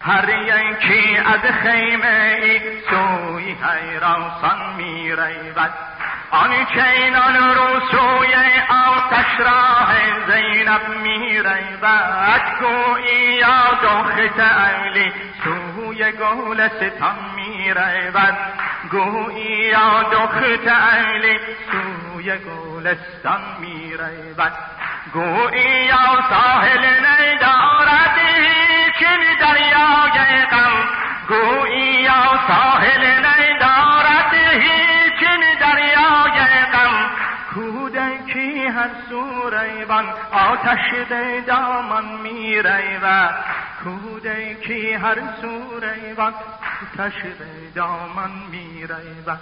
هر یکی از خیمه ای سوی حیرانسان می رود، آن چینان رو سوی آتش راه زینب می رود. گویی یا دخت علی سوی گلستان می رود، گویی یا دخت علی سوی گلستان می رود. گویی یا ساحل ندارد هیچ دریای غم، گویی یا ساحل ندارد هیچ دریای غم. کودکی هر سو ریوان آتش به دامن می رود، کودکی هر سو ریوان آتش به دامن می رود.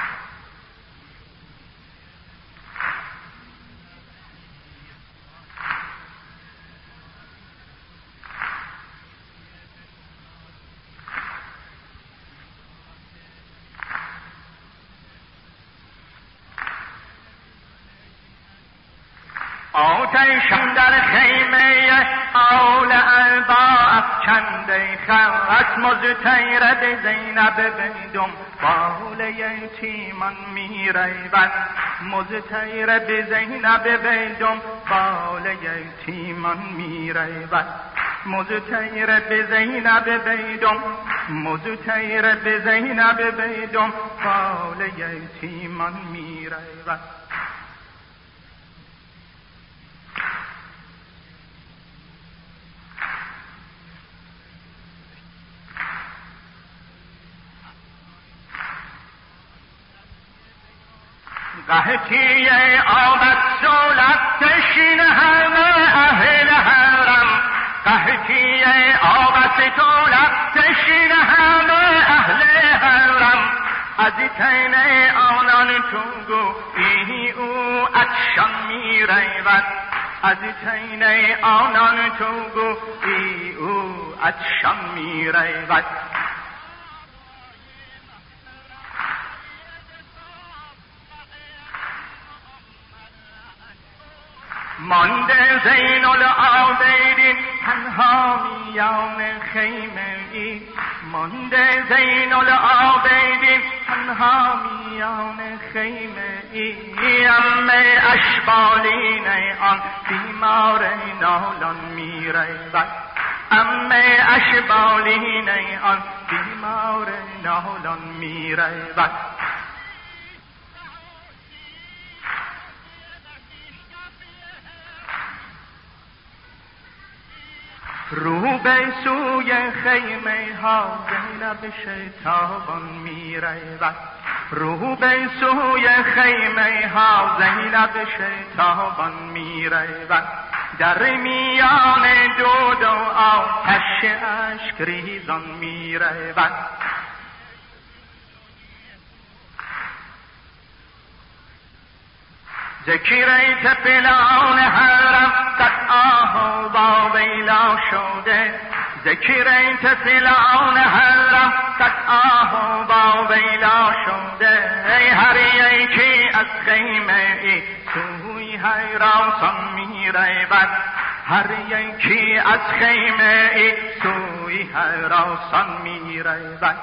آتشم در خیمه آل البا افکنده خط، مضطرب زینب بدم بال یتیمان می رود، مضطرب زینب بدم بال یتیمان می رود، مضطرب زینب بدم، مضطرب زینب بدم بال یتیمان می رود. قحطی آمد سولت تشین همه اهل حرم، قحطی آمد سولت تشین همه اهل حرم. از تن آنان تو گویی او عطشان می رود، از تن آنان تو گویی او عطشان می رود. مانده زین العابدین تنها میان خیمه ای، مانده زین العابدین تنها میان خیمه ای. عمه اشبالین آن بیمار نالان می رود، عمه اشبالین آن بیمار نالان می رود. رو به سوی خیمه ها زینب شتابان می رود، رو به سوی خیمه ها زینب شتابان می رود. در میان دود و آتش اشک ریزان می رود. ذکر طفلان حرم قد آه با ویلا شده، ذکر طفلان حرم قد آه با ویلا شده. هر یکی از خیمه ای سوی حیرانسان می رود، هر یکی از خیمه ای سوی حیرانسان می رود.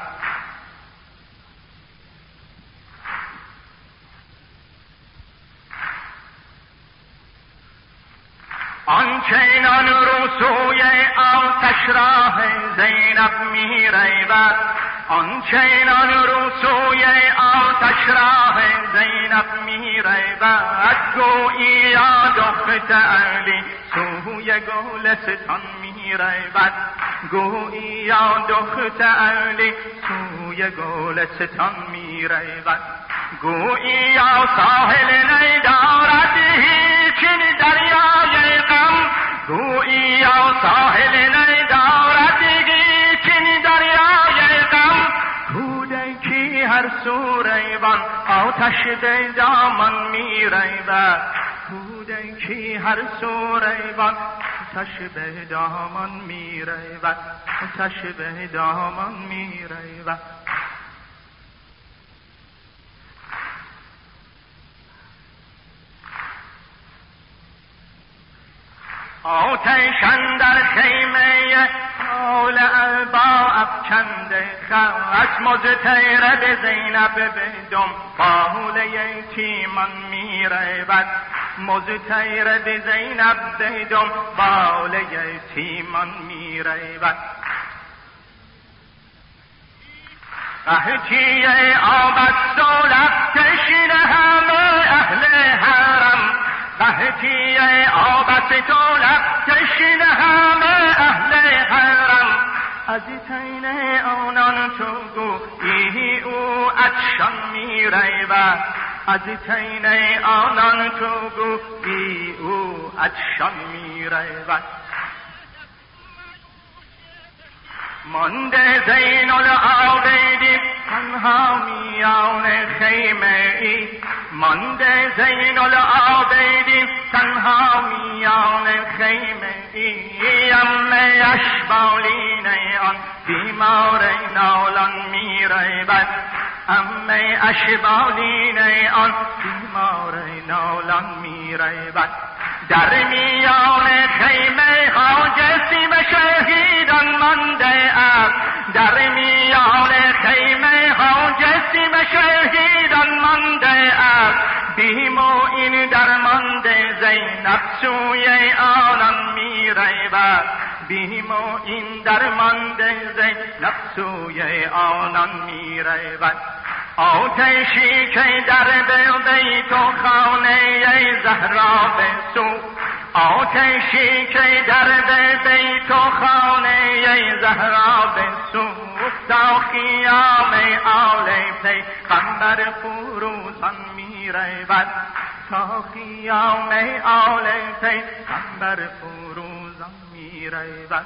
آنچنان رو سوی آتش راه زینب می رود، آنچنان رو سوی آتش راه زینب می رود. گویی یا دخت علی سوی گلستان می رود، گویی یا دخت علی سوی گلستان می رود. گویی یا ساحل ندارد هیچ دریای غم، گویی یا ساحل ندارد هیچ دریای غم. کودکی هر سو ریوان آتش به دامن می رود، کودکی هر سو ریوان آتش به دامن می رود، آتش به دامن می رود. آتش اندر خیمه آل البا افکنده خط مزتیره به زینب به دنبال یتیمان میرود مزتیره به زینب به دنبال یتیمان میرود قحطی آب است و لب تشنه همه اهل حرم قحطی آب است و لب تشنه همه اهل حرم از تین آنان تو گویی او عطشان میرود از تین آنان تو گویی او عطشان میرود مانده زین العابدین تنها میان خیمه ای مانده زین العابدین تنها میان خیمه ای امه اشبالین آن بیمار نالان میرود امه اشبالین آن بیمار نالان میرود در میان خیمه ها جسم شهیدان مانده است در میان خیمه ها جسم شهیدان مانده است بیم و این درمانده زینب سوی آنان میرود بیم و این درمانده زینب سوی آنان میرود آتشی که در بیت و خانه زهرا بسوخت آتشی که در بیت و خانه زهرا بسوخت تا خیام آل پیغمبر فروزان میرود تا خیام آل پیغمبر فروزان میرود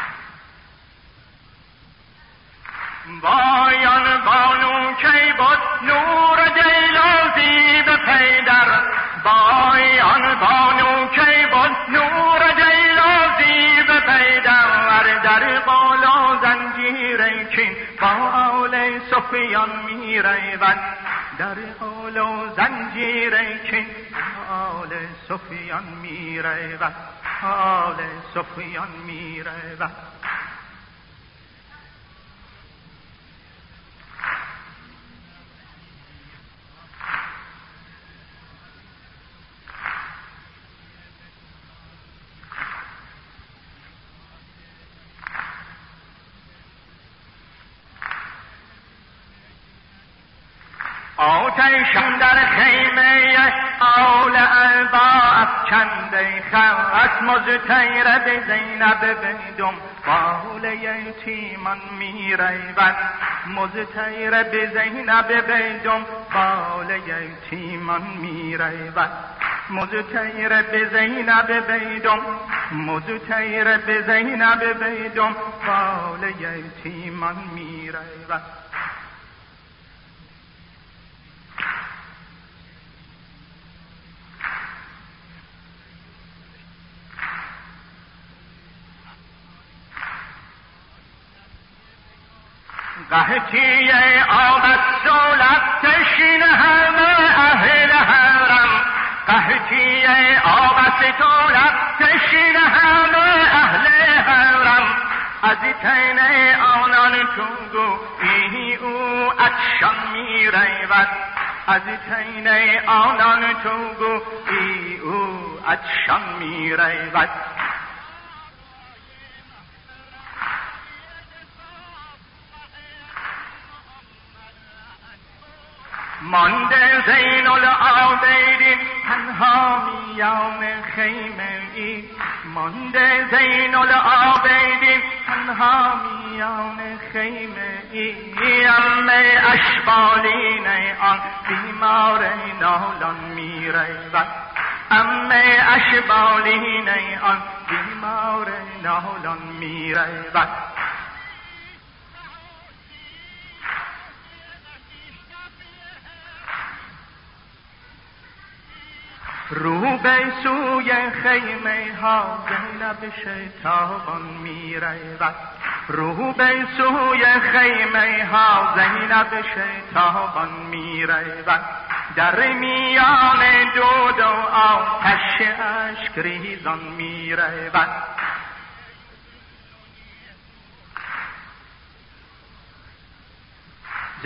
وایان بانو کی بود نور جیلازی به پیدر وایان بانو کی بود نور جیلازی به پیدر در بالا زنجیر کین با آل سفیان میرود در بالا زنجیر کین با آل سفیان میرود آل سفیان میرود آتشم در خیمه آل البا افکنده خط مزتیره به زینب به دنبال یتیمان میرود مزتیره به زینب به دنبال یتیمان میرود مزتیره به زینب به مزتیره به زینب به دنبال یتیمان میرود قحطی آب است و لب تشنه همه اهل حرم قحطی آب است و لب تشنه همه اهل حرم از تین آنان تو گویی او عطشان میرود از تین آنان تو گویی او عطشان میرود مانده زین العابدین تنها میان خیمه ای مانده زین العابدین تنها میان خیمه ای امه اشبالین آن بیمار نالان میرود امه اشبالین آن بیمار نالان میرود رو به سوی خیمه ها زینب شتابان میرود رو به سوی خیمه ها زینب شتابان میرود در میان دود و آتش اشک ریزان میرود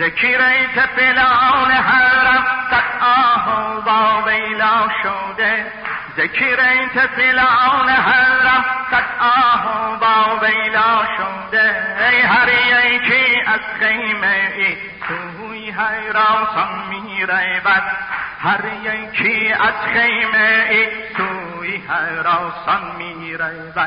ذکر طفلان حرم صد آه و واویلا شده، ذکر طفلان حرم صد آه و واویلا شده. هر یکی از خیمه ای سوی هراسان می رود، هر یکی از خیمه ای سوی هراسان می رود.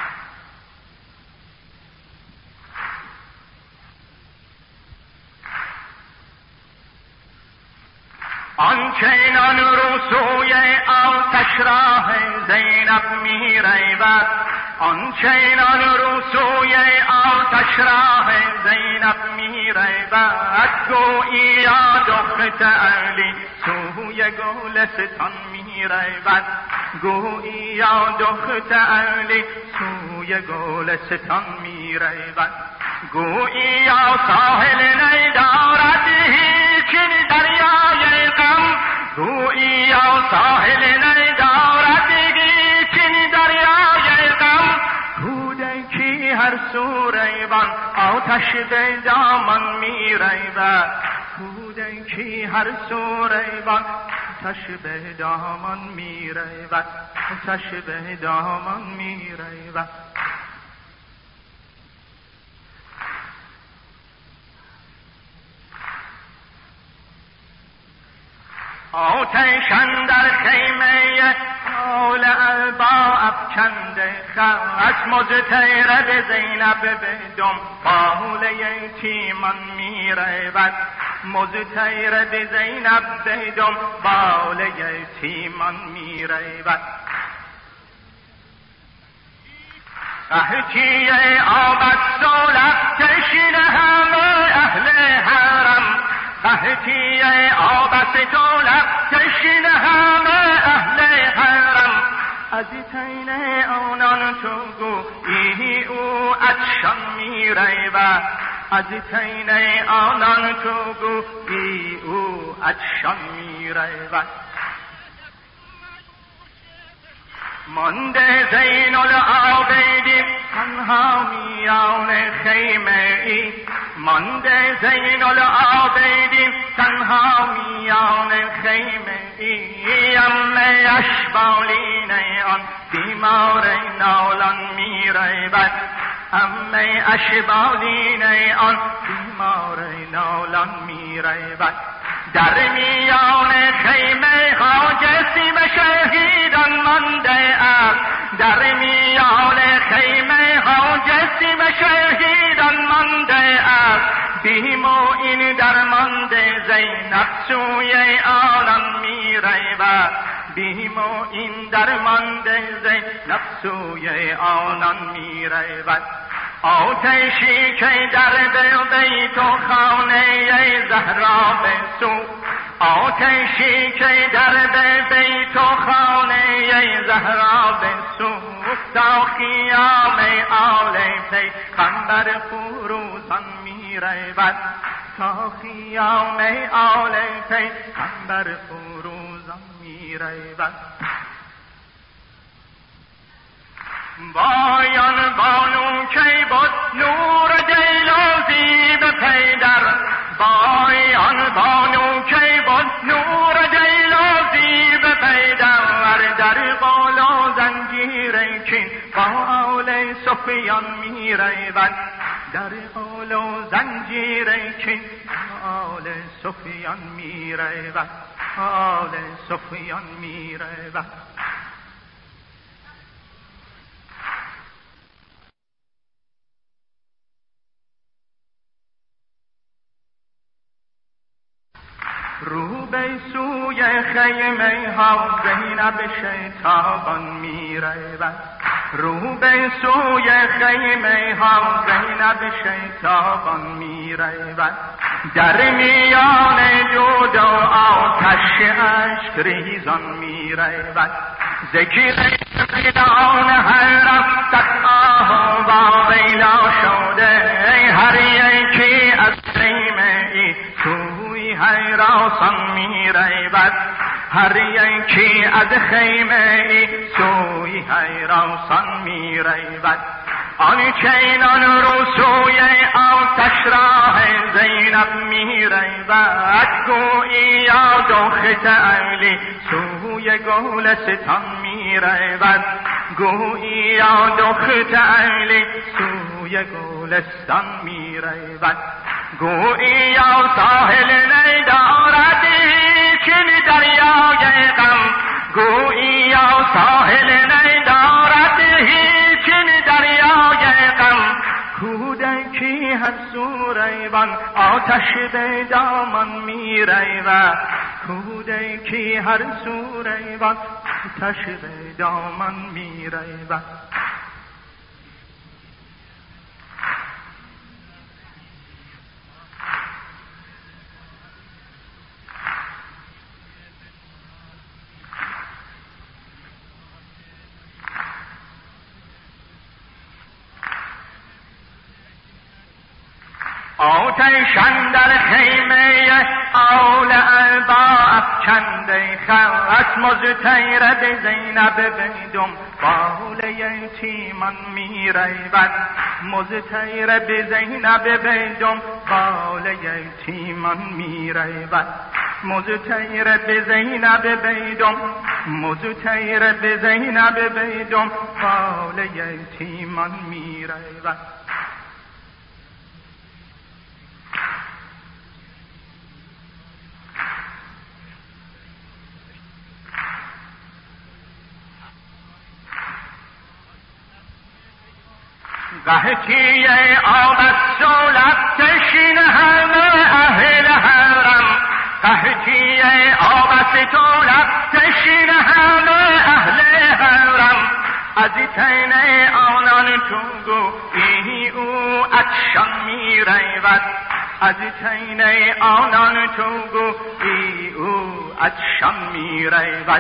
آنچنان رو سوی آتش راه زینب می رود، آنچنان رو سوی آتش راه زینب می رود. گویی دخت علی سوی گلستان می رود، گویی دخت علی سوی گلستان می رود. گویی ساحل ندارد هیچ دریای غم، گویی ساحل ندارد هیچ دریای غم. کودکی هر سو ریوان آتش به دامان می رود، کودکی هر سو ریوان آتش به دامان می رود، آتش به دامان می رود. آتش اندر خیمه آل البا افکنده، خشم مضطرب به زینب به دنبال یتیمان می رود، مضطرب به زینب به دنبال یتیمان می رود. قحطی آب از صلب کشیده همه اهل حرم، قحطی آب از صلب کشیده همه اهل حرم. از تین آنان تو گویی او عطشان می رود، از تین آنان تو گویی او عطشان می رود. مانده زین العابدین تنها میان خیمه ای، مانده زین العابدین تنها میان خیمه ای. امه اشبالین آن بیمار نالان می رود، امه اشبالین آن بیمار نالان می رود. در میان خیمه ها جسم شهیدان مانده است، در میان خیمه ها جسم شهیدان مانده است. بیم و این درمانده زینب سوی آنان می رود، بیم و این درمانده زینب سوی آنان می رود. آتشی که در بیت و خانه زهرا بسوخت، آتشی که در بیت و خانه زهرا بسوخت. تا خیام آل پیغمبر فروزان می رود، تا خیام آل پیغمبر فروزان می رود. وایان بانو کی بود نور دیلازی به پیدر، وایان بانو کی بود نور دیلازی به پیدر. در بالا زنجیر کین با آل سفیان می رود، در بالا زنجیر کین با آل سفیان می رود، آل سفیان می رود. رو به سوی خیمه ها زینب شتابان می رود، رو به سوی خیمه ها زینب شتابان می رود. در میان دود و آتش اشک ریزان می رود، ذکر طفلان حرم صد آه و واویلا شده. هر یکی از خیمه ای سوی هراسان می رود، هر یکی از خیمه ای سوی هراسان می رود. آنچنان رو سوی آتش راه زینب زینب می رود گوییا دختر علی سوی گلستان می رود گوییا دختر علی سوی گلستان می رود گوییا ساحل ندارد چین دریای غم گوییا ساحل ندارد هیچین دریای غم کودکی هر سو ریوان آتش به دامن می رود کودکی هر سو ریوان آتش به دامن می رود آتش اندر خیمه آل اربا افکنده خواست مزتیر به زینب بدم بال یتیمان می رود مزتیر به زینب بدم بال یتیمان می رود مزتیر به زینب بدم مزتیر به زینب بدم بال یتیمان می رود قحطی آب سولت تشین همه اهل حرم قحطی آب سولت تشین همه اهل حرم از تین آنان تو گویی او عطشان می رود از تین آنان تو گویی او عطشان می رود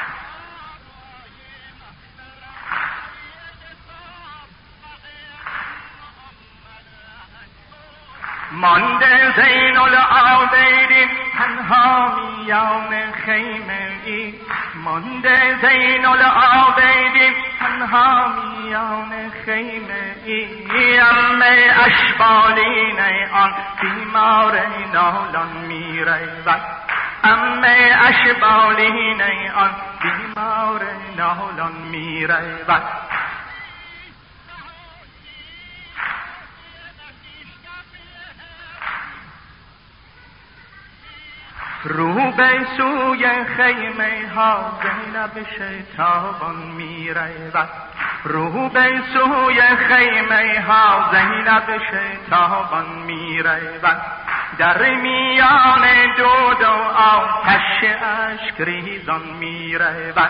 مانده زین العابدین تنها میان خیمه ای مانده زین العابدین تنها میان خیمه ای امه اشبالین آن بیمار نالان می رود امه اشبالین آن بیمار نالان می رود رو به سوی خیمه ها زینب شتابان می رود رو به سوی خیمه ها زینب شتابان می رود در میان دود و آتش اشک ریزان می رود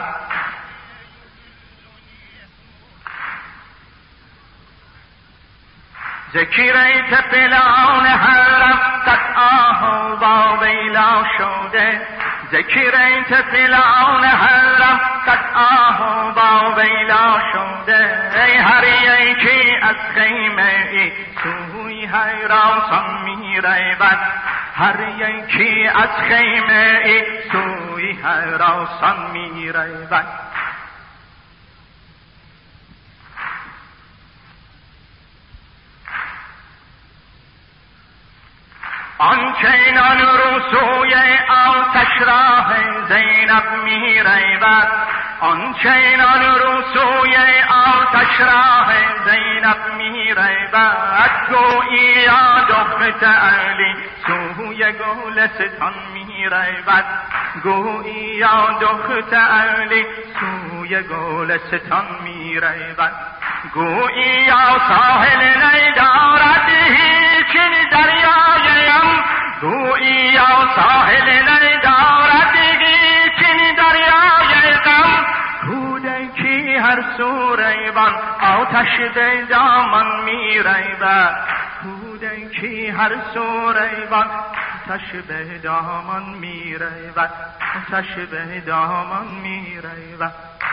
ذکریت پلان حرم قد آه با ویلا شده ذکریت پلان حرم قد آه با ویلا شده هر یکی از خیمه ای سوی حراسان می رود هر یکی از خیمه ای سوی حراسان می رود آنچنان رو سوی آتش راه زینب می رود آنچنان رو سوی آتش راه زینب می رود گوییا دختر علی سوی گلستان می رود گوییا دختر علی سوی گلستان می رود گوییا ساحل ندارد هیچین دریایم گوییا ساحل ندارد هیچین دریای غم کودکی هر سو ریوان آتش به دامن می رود کودکی هر سو ریوان آتش به دامن می رود آتش به دامن می رود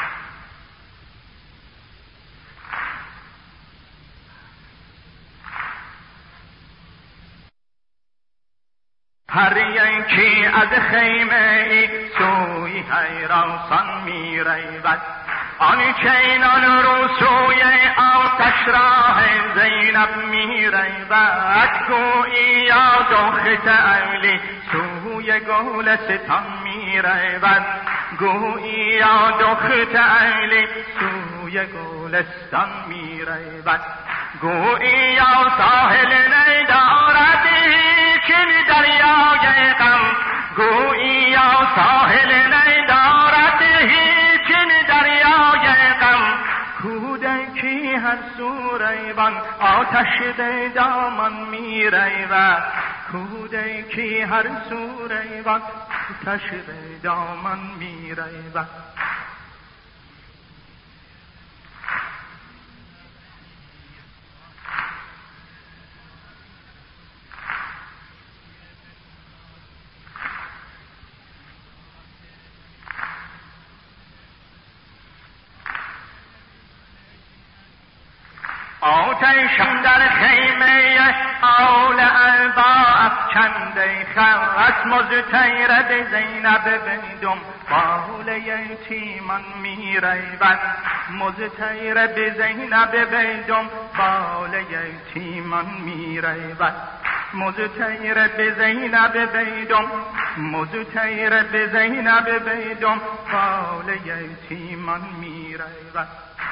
هر یکی از خیمه ای سوی حراسان می رود آنچنان رو سوی آتش راه زینب می رود گویی یا دخت علی سوی گلستان می رود گویی یا دخت علی سوی گلستان می رود گویی یا ساحل ندارد هیچ دریای غم گویی یا ساحل ندارد هیچ دریای غم کودکی هر سو ریوان آتش به دامن می رود کودکی هر سو ریوان آتش به دامن می رود آتشم در خیمه آل البا افکنده خواست مزتیرد زینب بدم بال یتیمان می رود مزتیرد زینب بدم بال یتیمان می رود مزتیرد زینب بدم مزتیرد زینب بدم بال یتیمان می رود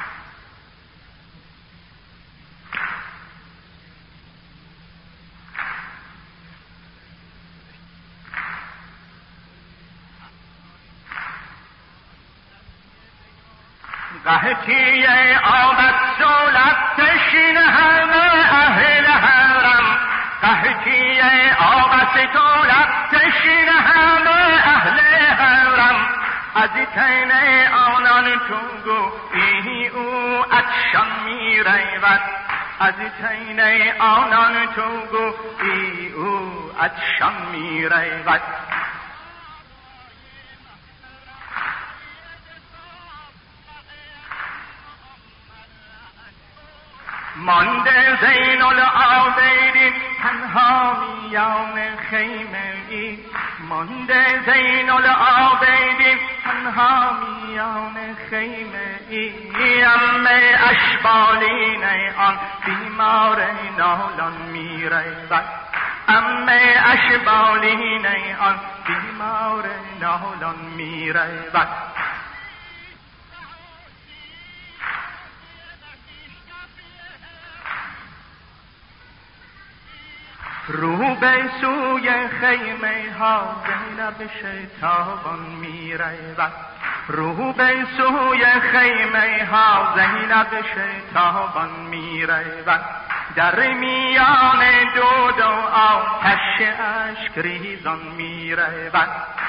قحطی آب سولت تشین همه اهل حرم قحطی آب سولت تشین همه اهل حرم از تین آنان تو گویی او عطشان می رود از تین آنان تو گویی او عطشان می رود مانده زین العابدین تنها میان خیمه ای مانده زین العابدین تنها میان خیمه ای امه اشبالین آن بیمار نالان می رود امه اشبالین آن بیمار نالان می رود رو به سوی خیمه ها زینب شتابان می رود رو به سوی خیمه ها زینب شتابان می رود در میان دود و آتش اشک ریزان می رود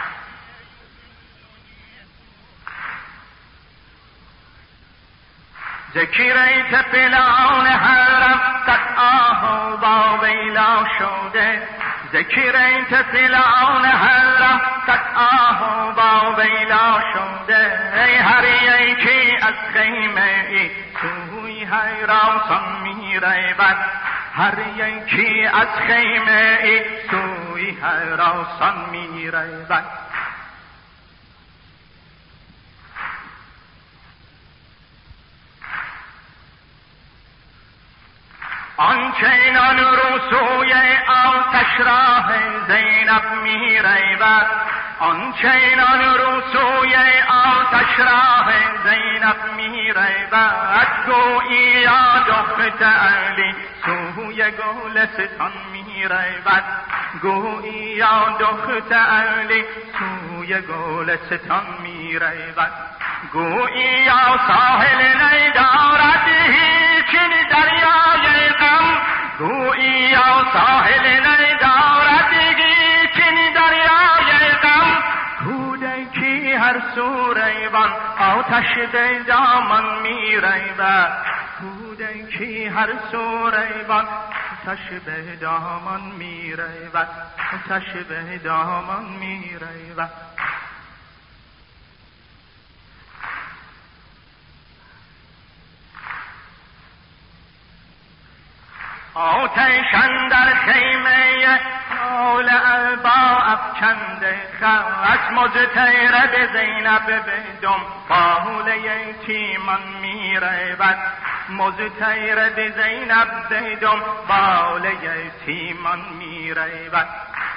ذکریت پلان حرم صد آه و با ویلا شده ذکریت پلان حرم صد آه و با ویلا شده هر یکی از خیمه ای سوی حراسان می رود هر یکی از خیمه ای سوی حراسان می رود آنچنان رو سوی آتش راه زینب می رود آنچنان رو سوی آتش راه زینب می رود گویی یا دخت علی سوی گلستان می رود گویی یا دخت علی سوی گلستان می رود گویی یا ساحل ندارد هیچ دریای غم گویی یا ساحل ندارد هیچ دریای غم کودکی هر سو ریوان آتش به دامن می رود کودکی هر سو ریوان آتش به دامن می رود آتش به دامن می رود آتش اندر در خیمه حول با افکنده خواست مزتیره به زینب بدم باول یتیمان میرود مزتیره به زینب بدم باول یتیمان میرود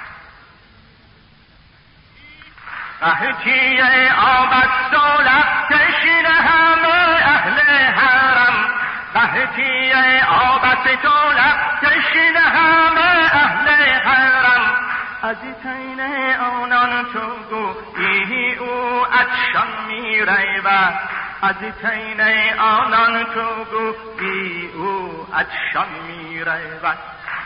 قحطی آب است و لفتشین همه اهل حرم قحطی آب است و لفتشین همه اهل حرم از تین آنان تو گویی او عطشان می‌رود از تین آنان تو گویی او عطشان می‌رود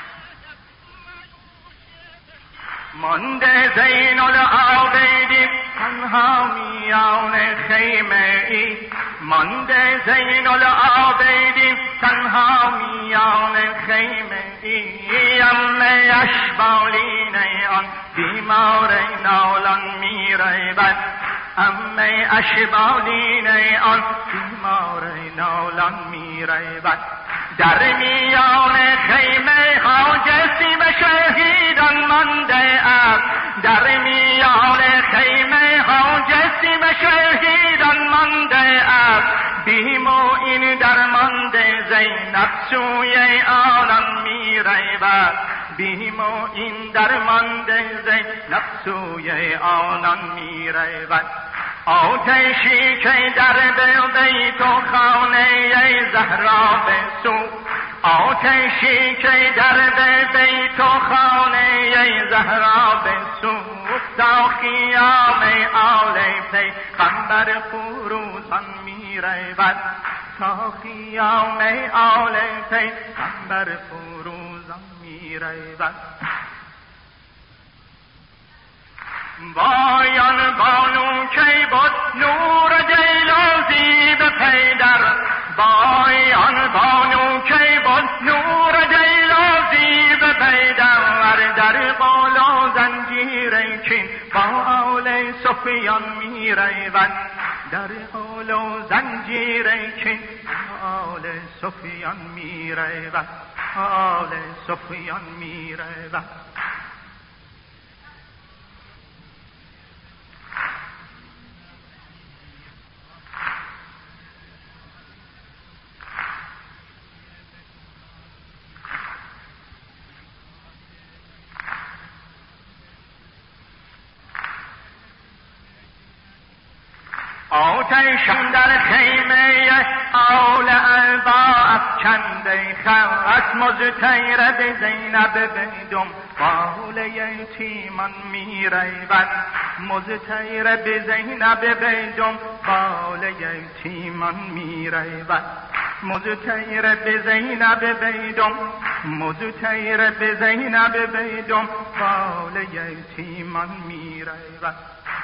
مانده زین العابدین تنها میان خیمه ای مانده زین العابدین تنها میان خیمه ای امه اشبالین آن بیمار نالان میرود امه اشبالین آن بیمار نالان میرود در میان خیمه ها جسیم شهیدان مانده است در میان خیمه ها جسیم شهیدان مانده است بیم و این درمانده زینب سوی آنان میرود بیم و این درمانده زینب سوی آنان میرود آتشی که در بیت و خانه زهرا بسوخت آتشی که در بیت و خانه زهرا بسوخت تا خیام آل پیغمبر فروزان میرود تا خیام آل پیغمبر فروزان میرود وایان بانو کی بود نور جیلازی به پیدر وایان بانو کی بود نور جیلازی به پیدر در بالا زنجیر چین با آل سفیان میرود در بالا زنجیر چین با آل سفیان میرود آل سفیان میرود آتشم در خیمه آل البا افکنده خواست مزتیره به زینب بدم باول یتیمان میرود مزتیره به زینب بدم باول یتیمان میرود مزتیره به زینب بدم مزتیره به زینب بدم باول یتیمان میرود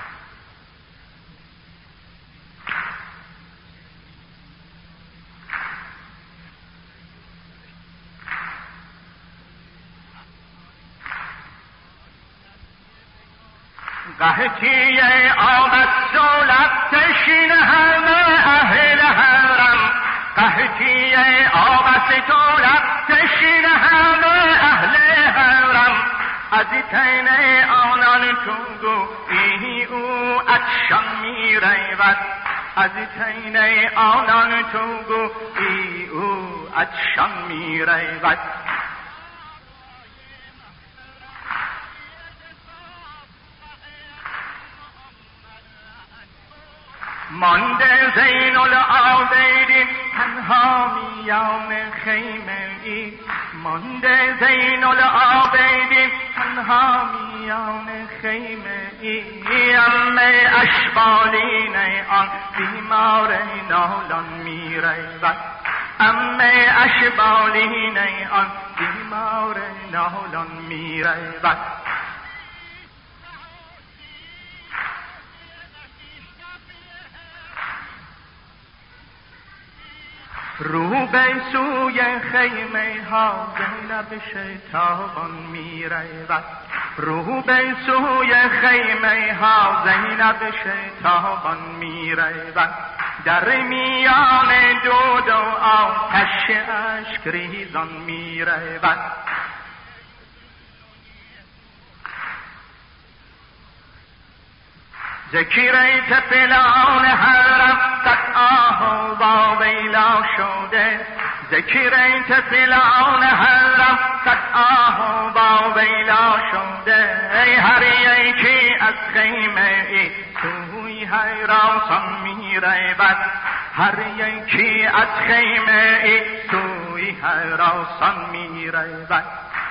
قحطی آب است و لفتشین همه اهل حرم قحطی آب است و لفتشین همه اهل حرم از تین آنان تو گویی او عطشان میرود از تین آنان تو گویی او عطشان میرود مانده زین العابدین تنها میان خیمه ای مانده زین العابدین تنها میان خیمه ای امه اشبالین آن بیمار نالان میرود امه اشبالین آن بیمار نالان میرود رو به سوی خیمه ها زینب شتابان میرود رو به سوی خیمه ها زینب شتابان میرود در میان دود و آتش اشک ریزان میرود ذکر طفلان حرم قد آه با ویلا شده، ذکر طفلان حرم قد آه با ویلا شده. هر یکی از خیمه ای سوی هراسان می رود، هر یکی از خیمه ای سوی هراسان می رود.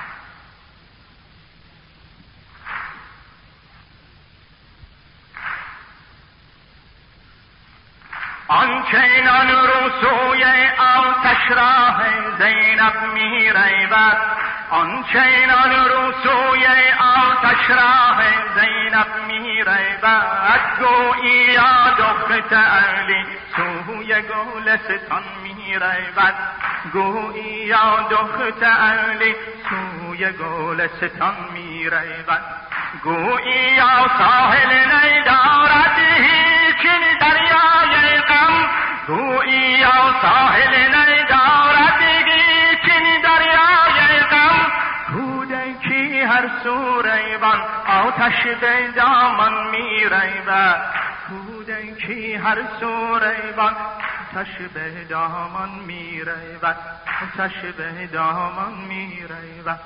آنچنان رو سوی آتش راه زینب می رود، آنچنان رو سوی آتش راه زینب می رود. گوییا دختر علی سوی گلستان می رود، گوییا دختر علی سوی گلستان می رود. گوییا ساحل ندارد هیچ دریای غم، گوییا ساحل ندارد هیچ دریای غم. کودکی هر سو ریوان آتش به دامن می رود، کودکی هر سو ریوان آتش به دامن می رود، آتش به دامن می رود.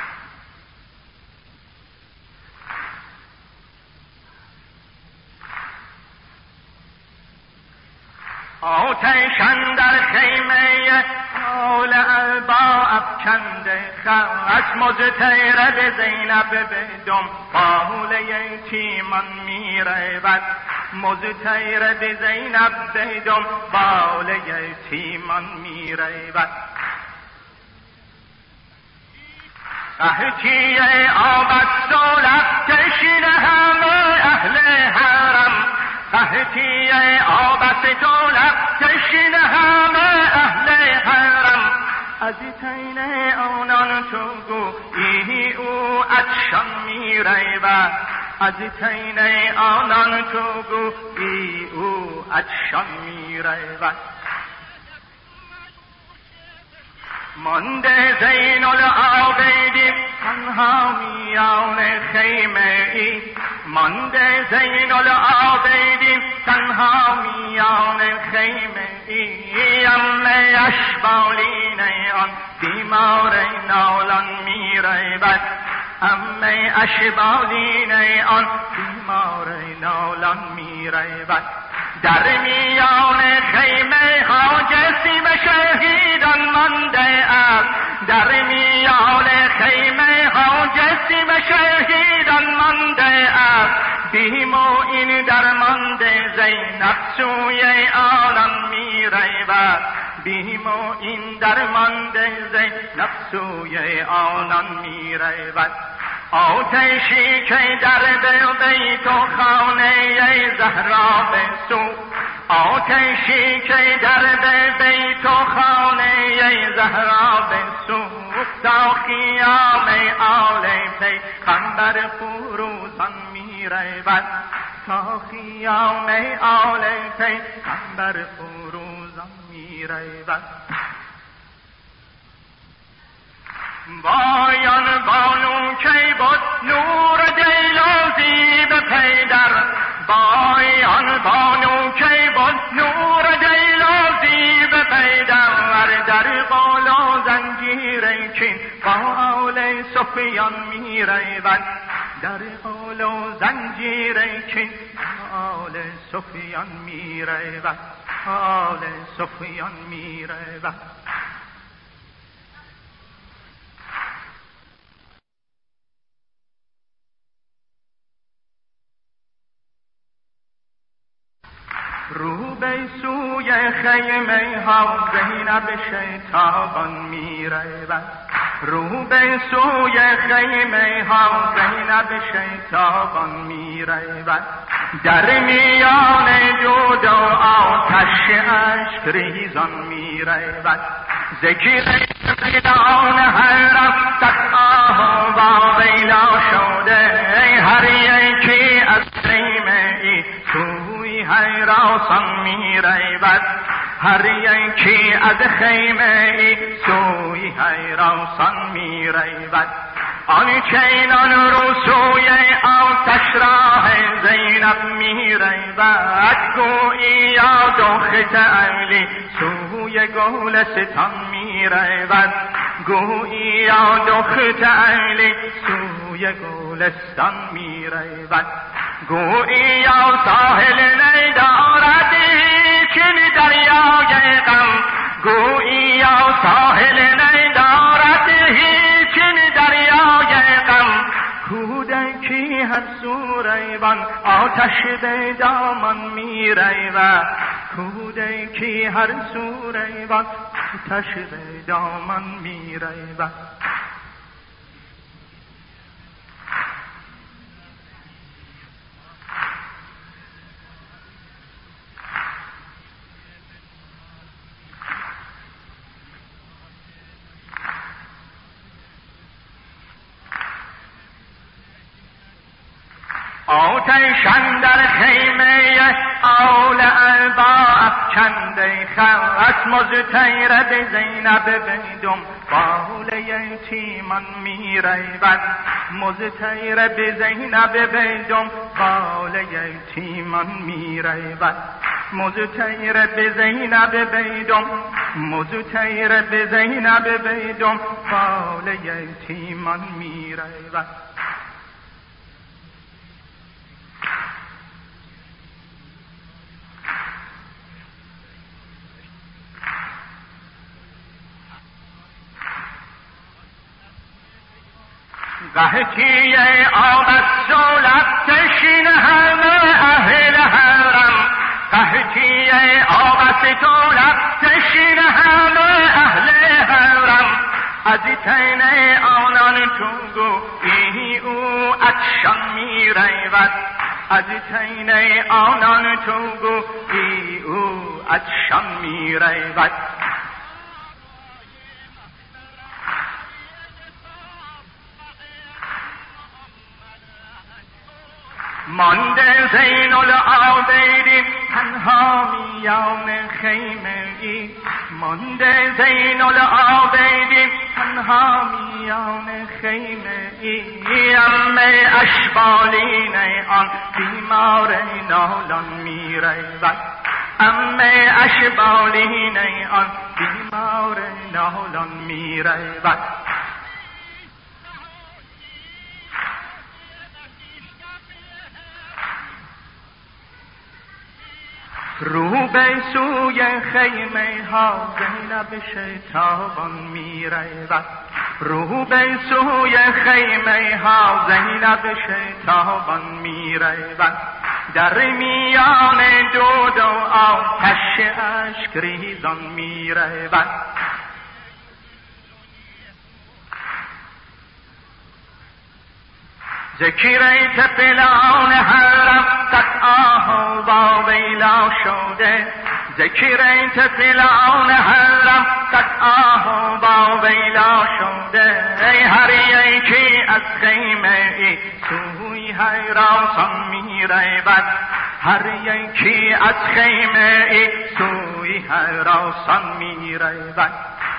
آتش اندر خیمه آل اربا افکنده، خشم مضطرب به زینب به دنبال یتیمان می رود، مضطرب به زینب به دنبال یتیمان می رود. قحطی آب است و لب تشنه همه اهل حرم، قحطی آب است و لب تشنه همه اهل حرم. از تین آنان تو گویی او عطشان می رود، از تین آنان تو گویی او عطشان می رود. مانده زین العابدین تنها میان خیمه ای، مانده زین العابدین تنها میان خیمه ای. امه اشبالین آن بیمار نالان می رود، امه اشبالین آن بیمار نالان می رود. در میان خیمه ها جسم شهیدان مانده است، در میان خیمه ها جسم شهیدان مانده است. بیم و این درمانده زینب سوی آنان می رود، بیم و این درمانده زینب سوی آنان می رود. آتشی که در بیت و خانه زهرا بسو، آتشی که در بیت و خانه زهرا بسو. تا خیام آل پیغمبر فروزان می رود، تا خیام آل پیغمبر فروزان می رود. وایان بانو کی بود نور دیلازی به پیدر، وایان بانو کی بود نور دیلازی به پیدر. در بالا زنجیر چین با آل سفیان می رود، در بالا زنجیر چین با آل سفیان می رود، آل سفیان می رود. رو به سوی خیمه ها زینب شتابان می رود، رو به سوی خیمه ها زینب شتابان می رود. در میان دود و آتش اشک ریزان می رود. ذکر طفلان حرم قد آه با ویلا شده، هر یکی از خیمه ای سوی هراسان می رود، هر یکی از خیمه ای سوی هراسان می رود. آنچنان رو سوی آتش راه زینب می‌رود گویی یا دخت علی سوی گلستان می‌رود گویی یا دخت علی سوی گلستان می‌رود گویی یا ساحل ندارد چین دریای غم گویی یا ساحل ندارد هیچین دریای غم کودکی هر سو ریوان آتش به دامن می ریود کودکی هر سو ریوان آتش به دامن می ریود آتش اندر خیمه آل اربا افکنده خواست مزتیر به زینب بدم بال یتیمان می ریود مزتیر به زینب بدم بال یتیمان می ریود مزتیر به زینب بدم مزتیر به زینب بدم بال یتیمان می ریود قحطی آب از دولت تشین همه اهل حرم قحطی آب از دولت تشین همه اهل حرم از تن آنان تو گویی او عطشان می ریود از تن آنان تو گویی او عطشان می ریود مانده زین العابدین تنها میان خیمه ای مانده زین العابدین تنها میان خیمه ای امه اشبالین آن بیمار نالان می ریود امه اشبالین آن بیمار نالان می ریود رو به سوی خیمه ها زینب شتابان می رود رو به سوی خیمه ها زینب شتابان می رود در میان دود و آتش اشک ریزان می رود ذکریت فلان حرم قد آه با ویلا شده ذکریت فلان حرم قد آه با ویلا شده هر یکی از خیمه ای سوی هراسان می رود هر یکی از خیمه ای سوی هراسان می رود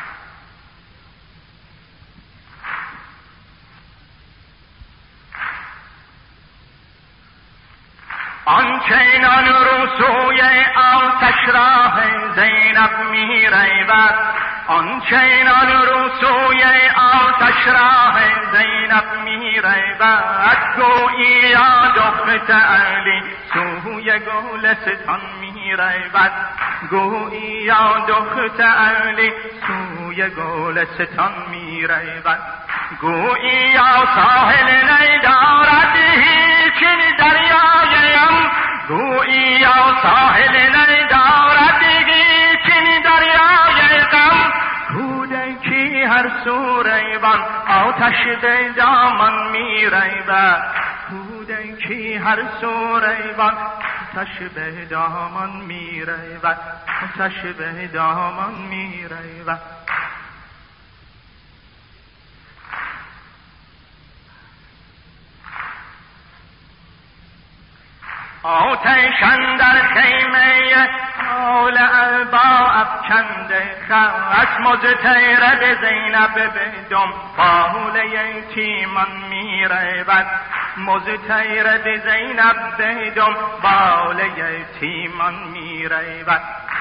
آنچنان رو سوی آتش راه زینب می رود آنچنان رو سوی آتش راه زینب می رود گویی یا دخت علی سوی گلستان می رود گویی یا دخت علی سوی گلستان می رود گویی یا ساحل ندارد هیچین دریایم گویی یا ساحل ندارد هیچین دریای غم کودکی هر سو ریوان آتش به دامن می رود کودکی هر سو ریوان آتش به دامن می رود آتش به دامن می رود آتش اندر خیمه آل اربا افکنده خواست مزتیره به زینب به دنبال یتیمان میرود مزتیره به زینب به دنبال یتیمان میرود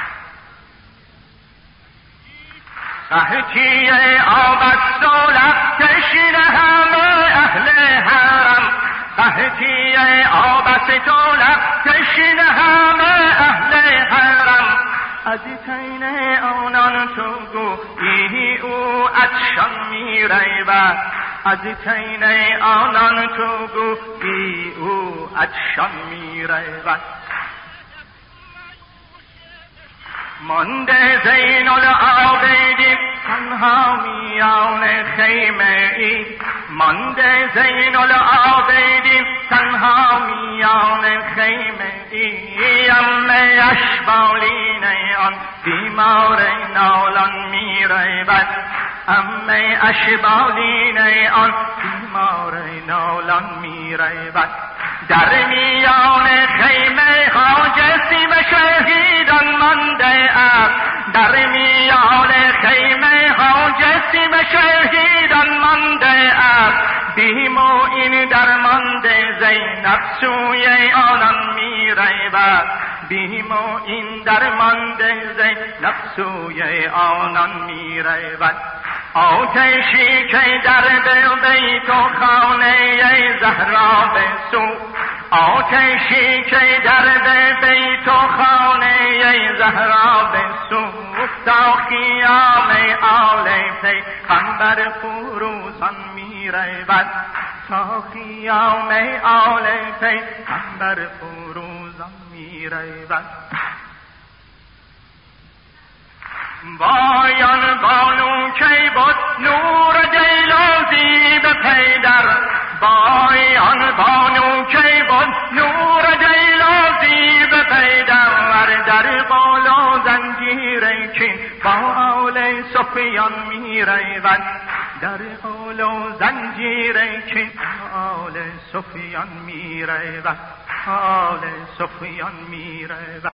قحطی آب است و لبکشی همه اهل حرم قحطی آب است و لبکشی همه اهل حرم از تین آنان تو گویی او عطشان می‌رود از تین آنان تو گویی او عطشان می‌رود مانده زین العابدین تنها میان خیمه ای مانده زین العابدین تنها میان خیمه ای امه اشبالین آن بیمار نالان میرود امه اشبالین آن بیمار نالان میرود در میان خیمه ها جسیم شهیدان مانده است در میان خیمه ها جسیم شهیدان مانده است بیم و این درمانده زینب سوی آنان میرود بیم و این درمانده زینب سوی آنان میرود آتشی که در بیت و خانه زهرا بسوخت آتشی که در بیت و خانه زهرا بسوخت تا خیام آل پیغمبر فروزان میرود تا خیام آل پیغمبر فروزان میرود وایان بانو که بود نور دیلازی به پیدر وایان بانو که بود نور دیلازی به پیدر در بالا زنجیر چین با آل سفیان میرود در بالا زنجیر چین با آل سفیان میرود آل سفیان میرود